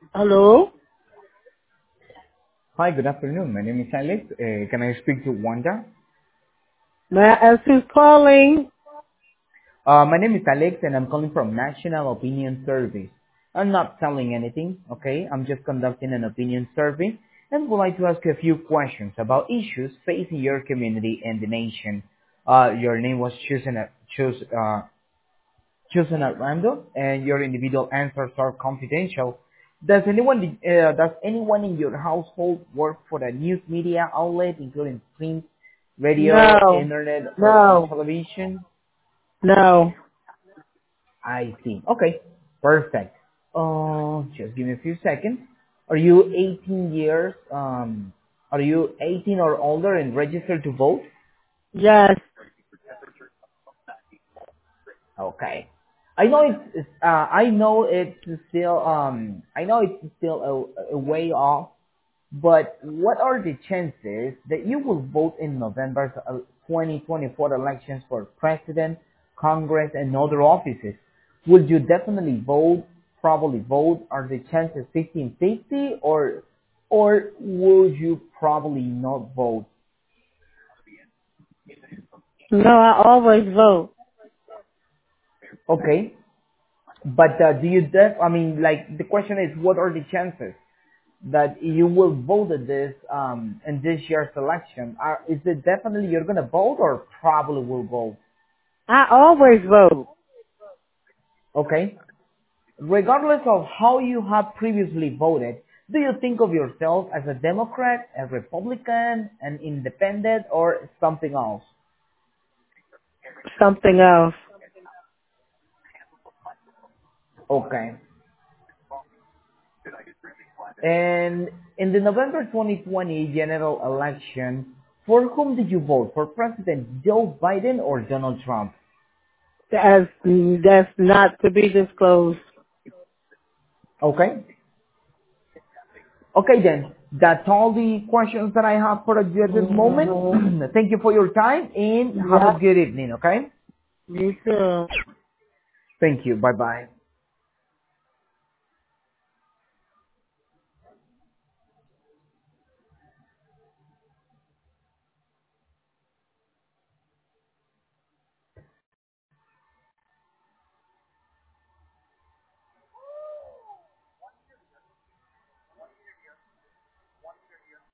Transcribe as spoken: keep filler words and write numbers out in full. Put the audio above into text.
Hello? Hi, good afternoon. My name is Alex. Uh, can I speak to Wanda? May I ask who's calling? Uh, my name is Alex and I'm calling from National Opinion Service. I'm not selling anything, okay? I'm just conducting an opinion survey and would like to ask you a few questions about issues facing your community and the nation. Uh, your name was chosen at, choose, uh, chosen at random and your individual answers are confidential. Does anyone, uh, does anyone in your household work for a news media outlet, including print, radio, No. internet, or, or No. television? No. I see. Okay, perfect. Uh, just give me a few seconds. Are you eighteen years? Um, are you eighteen or older and registered to vote? Yes. Okay. I know it's, it's uh, I know it's still um I know it's still a, a way off, but what are the chances that you will vote in November's uh, twenty twenty-four elections for president, Congress, and other offices? Would you definitely vote, probably vote? Are the chances fifty fifty, or or would you probably not vote? No, I always vote. Okay, but uh, do you def? I mean, like the question is, what are the chances that you will vote at this um in this year's election? Are, is it definitely you're gonna vote or probably will vote? I always vote. Okay. Regardless of how you have previously voted, do you think of yourself as a Democrat, a Republican, an independent, or something else? Something else. Okay. And in the November twenty twenty general election, for whom did you vote? For President Joe Biden or Donald Trump? That's, that's not to be disclosed. Okay. Okay then. That's all the questions that I have for you at this moment. Mm-hmm. Thank you for your time and have a Yep. good evening, okay? You too. Thank you. Bye bye.